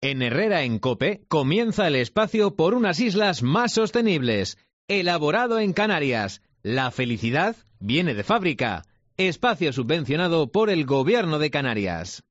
En Herrera en COPE comienza el espacio por unas islas más sostenibles. Elaborado en Canarias. La felicidad viene de fábrica. Espacio subvencionado por el Gobierno de Canarias.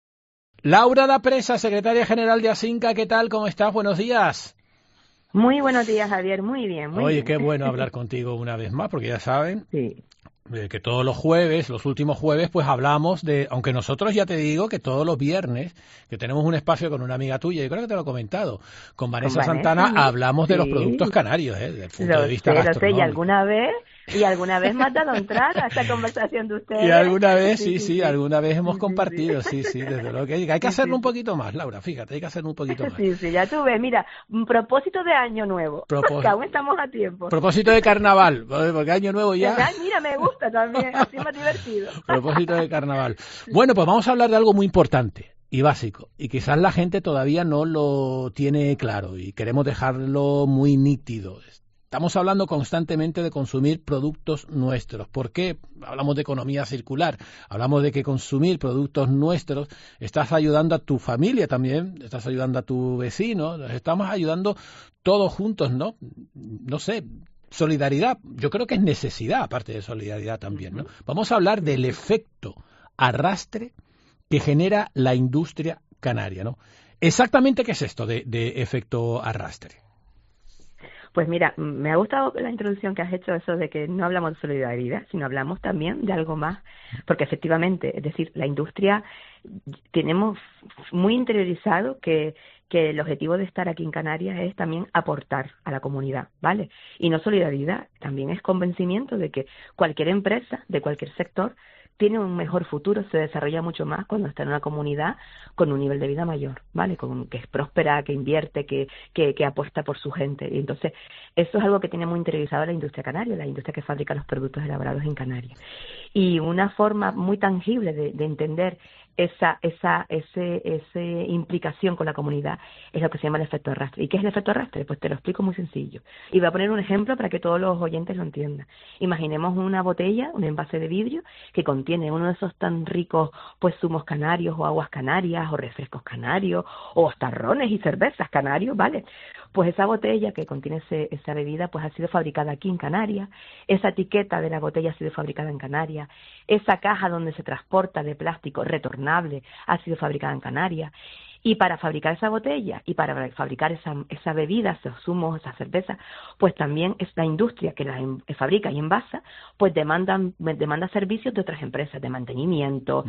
Laura da Presa, secretaria general de Asinca, ¿qué tal? ¿Cómo estás? Buenos días. Muy buenos días, Javier. Muy bien, muy Oye, bien. qué bueno hablar contigo una vez más, porque ya saben Sí. que todos los jueves, los últimos jueves, pues hablamos de, aunque nosotros ya te digo que todos los viernes, que tenemos un espacio con una amiga tuya, yo creo que te lo he comentado, con Vanessa Santana, ¿sí? hablamos de los Sí. productos canarios, desde el punto de vista gastronómico. Y alguna vez me has dado entrada a esta conversación de ustedes. Y alguna vez, sí. alguna vez hemos compartido, sí, desde luego que hay que hacerlo un poquito más, Laura, fíjate, hay que hacerlo un poquito más. Sí, ya tú ves, mira, un propósito de año nuevo, que aún estamos a tiempo. Propósito de carnaval, porque año nuevo ya. Mira, me gusta también, así más divertido. Propósito de carnaval. Bueno, pues vamos a hablar de algo muy importante y básico, y quizás la gente todavía no lo tiene claro y queremos dejarlo muy nítido. Estamos hablando constantemente de consumir productos nuestros. ¿Por qué? Hablamos de economía circular, hablamos de que consumir productos nuestros, estás ayudando a tu familia también, estás ayudando a tu vecino, nos estamos ayudando todos juntos, ¿no? No sé, solidaridad, yo creo que es necesidad, aparte de solidaridad también, ¿no? Vamos a hablar del efecto arrastre que genera la industria canaria, ¿no? Exactamente, ¿qué es esto de efecto arrastre? Pues mira, me ha gustado la introducción que has hecho, eso de que no hablamos de solidaridad, sino hablamos también de algo más, porque efectivamente, es decir, la industria, tenemos muy interiorizado que el objetivo de estar aquí en Canarias es también aportar a la comunidad, ¿vale? Y no solidaridad, también es convencimiento de que cualquier empresa, de cualquier sector, tiene un mejor futuro, se desarrolla mucho más cuando está en una comunidad con un nivel de vida mayor, ¿vale? Que es próspera, que invierte, que apuesta por su gente. Y entonces, eso es algo que tiene muy interiorizado la industria canaria, la industria que fabrica los productos elaborados en Canarias. Y una forma muy tangible de entender esa implicación con la comunidad es lo que se llama el efecto arrastre. ¿Y qué es el efecto arrastre? Pues te lo explico muy sencillo. Y voy a poner un ejemplo para que todos los oyentes lo entiendan. Imaginemos una botella, un envase de vidrio, que contiene uno de esos tan ricos pues zumos canarios o aguas canarias o refrescos canarios o hasta rones y cervezas canarios, ¿vale? Pues esa botella que contiene esa bebida pues ha sido fabricada aquí en Canarias, esa etiqueta de la botella ha sido fabricada en Canarias, esa caja donde se transporta de plástico retornable ha sido fabricada en Canarias. Y para fabricar esa botella y para fabricar esa bebida, esos zumos, esa cerveza, pues también esta industria que la fabrica y envasa, pues demanda servicios de otras empresas, de mantenimiento,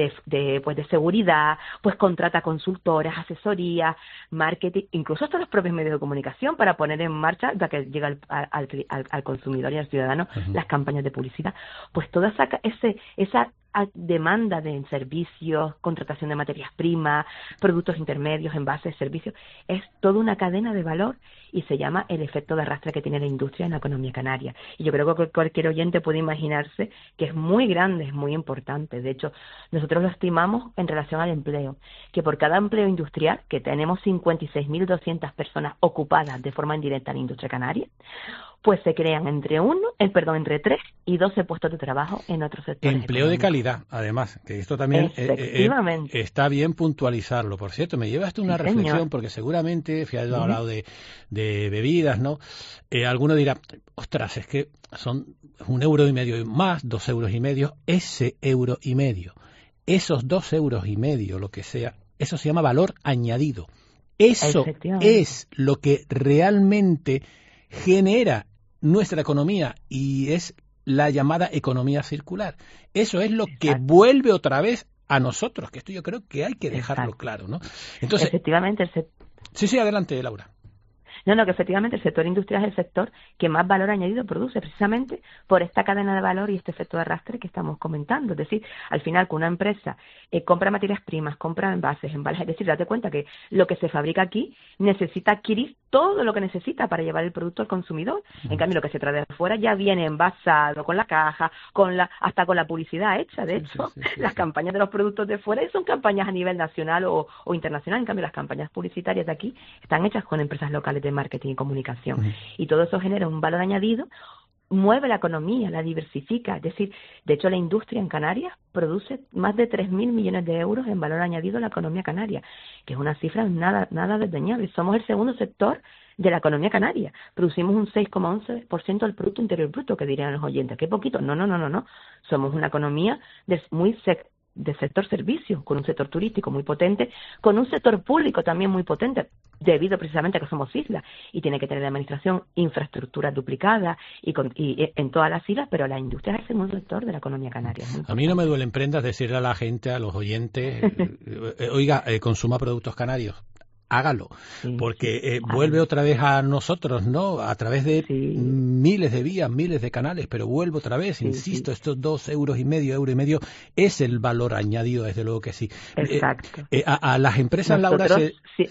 de seguridad, pues contrata consultoras, asesorías, marketing, incluso hasta los propios medios de comunicación para poner en marcha, ya que llega al consumidor y al ciudadano, las campañas de publicidad. Pues toda esa demanda de servicios, contratación de materias primas, productos intermedios, envases, servicios, es toda una cadena de valor y se llama el efecto de arrastre que tiene la industria en la economía canaria. Y yo creo que cualquier oyente puede imaginarse que es muy grande, es muy importante. De hecho, nosotros lo estimamos en relación al empleo, que por cada empleo industrial, que tenemos 56.200 personas ocupadas de forma indirecta en la industria canaria, pues se crean entre 3 y 12 puestos de trabajo en otros sectores. Empleo de calidad, además, que esto también está bien puntualizarlo. Por cierto, me lleva hasta una reflexión, señor, porque seguramente, fíjate, he hablado de bebidas, ¿no? Alguno dirá, ostras, es que son 1,5 € más, 2,5 €, ese 1,5 €, esos 2,5 €, lo que sea, eso se llama valor añadido. Eso es lo que realmente genera nuestra economía y es la llamada economía circular. Eso es lo que vuelve otra vez a nosotros, que esto yo creo que hay que dejarlo claro, ¿no? Entonces, efectivamente, sí, adelante, Laura. No, que efectivamente el sector industrial es el sector que más valor añadido produce, precisamente por esta cadena de valor y este efecto de arrastre que estamos comentando. Es decir, al final, que una empresa compra materias primas, compra envases, es decir, date cuenta que lo que se fabrica aquí necesita adquirir todo lo que necesita para llevar el producto al consumidor. En cambio, lo que se trae de afuera ya viene envasado, con la caja, hasta con la publicidad hecha. De hecho, las campañas de los productos de fuera son campañas a nivel nacional o internacional. En cambio, las campañas publicitarias de aquí están hechas con empresas locales de marketing y comunicación. Y todo eso genera un valor añadido mueve la economía, la diversifica. Es decir, de hecho la industria en Canarias produce más de 3.000 millones de euros en valor añadido a la economía canaria, que es una cifra nada desdeñable. Somos el segundo sector de la economía canaria. Producimos un 6,11% del Producto Interior Bruto, que dirían los oyentes. ¿Qué poquito? No. Somos una economía de sector servicios, con un sector turístico muy potente, con un sector público también muy potente, debido precisamente a que somos islas, y tiene que tener la administración infraestructura duplicada y en todas las islas, pero la industria es el segundo sector de la economía canaria. A mí no me duelen prendas decirle a la gente, a los oyentes, oiga, consuma productos canarios. Hágalo, porque vuelve otra vez a nosotros, ¿no? A través de miles de vías, miles de canales, pero vuelve otra vez, insisto, estos 2,5 €, es el valor añadido, desde luego que sí. Exacto. A las empresas, nosotros, Laura,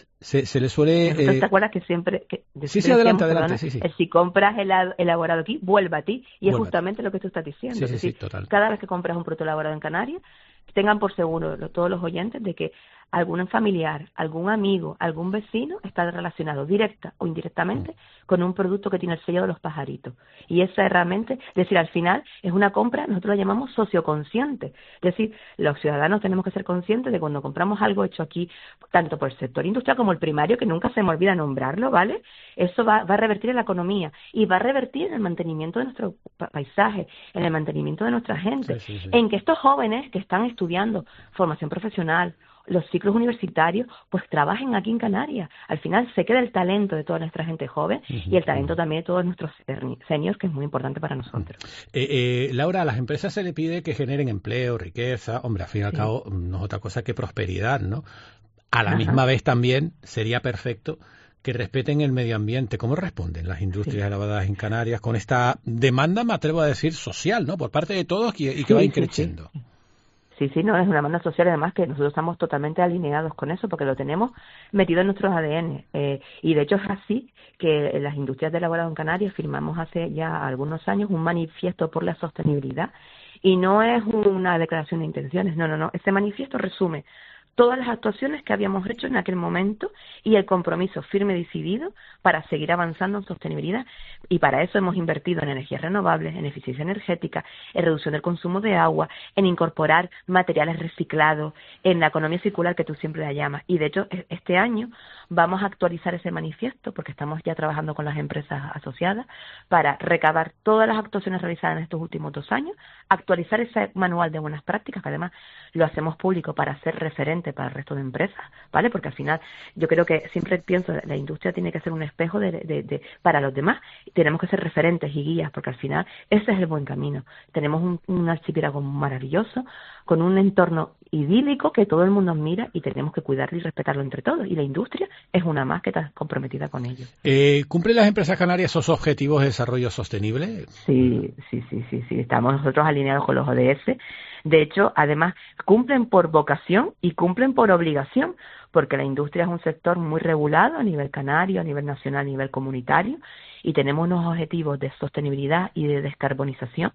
se les suele... ¿Te acuerdas que siempre... adelante. Si compras elaborado aquí, vuelve a ti, y es justamente lo que tú estás diciendo. Sí, total. Cada vez que compras un producto elaborado en Canarias, tengan por seguro todos los oyentes de que algún familiar, algún amigo, algún vecino está relacionado directa o indirectamente con un producto que tiene el sello de los pajaritos. Y esa realmente, es decir, al final es una compra, nosotros la llamamos socioconsciente. Es decir, los ciudadanos tenemos que ser conscientes de cuando compramos algo hecho aquí, tanto por el sector industrial como el primario, que nunca se me olvida nombrarlo, ¿vale? Eso va a revertir en la economía y va a revertir en el mantenimiento de nuestro paisaje, en el mantenimiento de nuestra gente, en que estos jóvenes que están estudiando formación profesional, los ciclos universitarios, pues trabajen aquí en Canarias. Al final se queda el talento de toda nuestra gente joven y el talento también de todos nuestros seniors, que es muy importante para nosotros. Laura, a las empresas se le pide que generen empleo, riqueza. Hombre, al fin y al cabo no es otra cosa que prosperidad, ¿no? A la misma vez también sería perfecto que respeten el medio ambiente. ¿Cómo responden las industrias elaboradas en Canarias con esta demanda, me atrevo a decir, social, ¿no? Por parte de todos y que va creciendo. Sí, no, es una demanda social, además que nosotros estamos totalmente alineados con eso porque lo tenemos metido en nuestros ADN. Y de hecho es así que las industrias de elaborado en Canarias firmamos hace ya algunos años un manifiesto por la sostenibilidad y no es una declaración de intenciones, no. Este manifiesto resume todas las actuaciones que habíamos hecho en aquel momento y el compromiso firme y decidido para seguir avanzando en sostenibilidad. Y para eso hemos invertido en energías renovables, en eficiencia energética, en reducción del consumo de agua, en incorporar materiales reciclados, en la economía circular que tú siempre la llamas. Y de hecho, este año vamos a actualizar ese manifiesto porque estamos ya trabajando con las empresas asociadas para recabar todas las actuaciones realizadas en estos últimos 2 años, actualizar ese manual de buenas prácticas, que además lo hacemos público para ser referente para el resto de empresas, ¿vale? Porque al final yo creo que siempre pienso la industria tiene que ser un espejo para los demás. Tenemos que ser referentes y guías porque al final ese es el buen camino. Tenemos un archipiélago maravilloso con un entorno idílico que todo el mundo admira y tenemos que cuidarlo y respetarlo entre todos. Y la industria es una más que está comprometida con ello. ¿Cumplen las empresas canarias esos objetivos de desarrollo sostenible? Sí. Estamos nosotros alineados con los ODS. De hecho, además, cumplen por vocación y cumplen por obligación, porque la industria es un sector muy regulado a nivel canario, a nivel nacional, a nivel comunitario, y tenemos unos objetivos de sostenibilidad y de descarbonización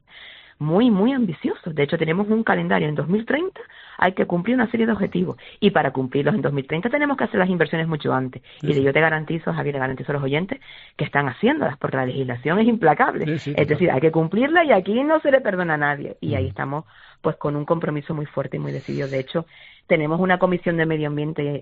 muy ambiciosos. De hecho, tenemos un calendario. En 2030 hay que cumplir una serie de objetivos. Y para cumplirlos en 2030 tenemos que hacer las inversiones mucho antes. Y yo te garantizo, Javier, le garantizo a los oyentes que están haciéndolas, porque la legislación es implacable. Es decir, hay que cumplirla y aquí no se le perdona a nadie. Y ahí estamos pues con un compromiso muy fuerte y muy decidido. De hecho, tenemos una comisión de medio ambiente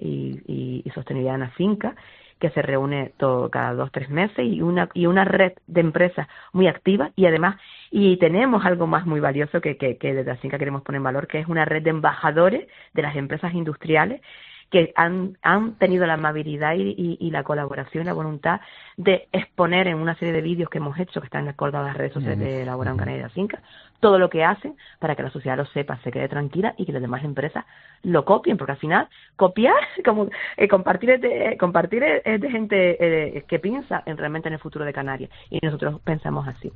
y sostenibilidad en la finca que se reúne cada 2-3 meses y una red de empresas muy activa y además tenemos algo más muy valioso que desde la finca queremos poner en valor, que es una red de embajadores de las empresas industriales que han tenido la amabilidad y la colaboración y la voluntad de exponer en una serie de vídeos que hemos hecho, que están colgados en las redes sociales de Elaborado en Canarias de la Finca, todo lo que hacen para que la sociedad lo sepa, se quede tranquila y que las demás empresas lo copien, porque al final copiar, como compartir es de gente que piensa realmente en el futuro de Canarias y nosotros pensamos así.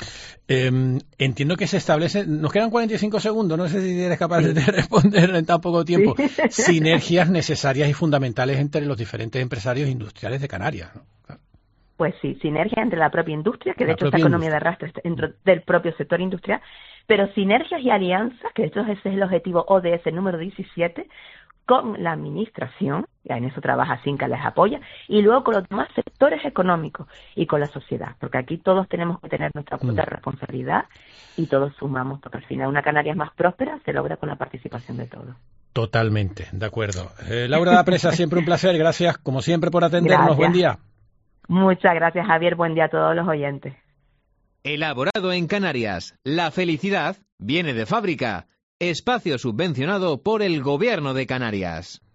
Entiendo que se establece, nos quedan 45 segundos, no sé si eres capaz de responder en tan poco tiempo, sinergias necesarias y fundamentales entre los diferentes empresarios industriales de Canarias, ¿no? Pues sí, sinergia entre la propia industria, que de hecho esta economía de arrastre dentro del propio sector industrial, pero sinergias y alianzas, que de hecho ese es el objetivo ODS número 17, con la administración En eso trabaja Cinca, les apoya, y luego con los demás sectores económicos y con la sociedad, porque aquí todos tenemos que tener nuestra cuota de responsabilidad y todos sumamos, porque al final una Canarias más próspera se logra con la participación de todos. Totalmente, de acuerdo. Laura da Presa, siempre un placer, gracias como siempre por atendernos, Gracias. buen día. Muchas gracias, Javier, buen día a todos los oyentes. Elaborado en Canarias, la felicidad viene de fábrica. Espacio subvencionado por el Gobierno de Canarias.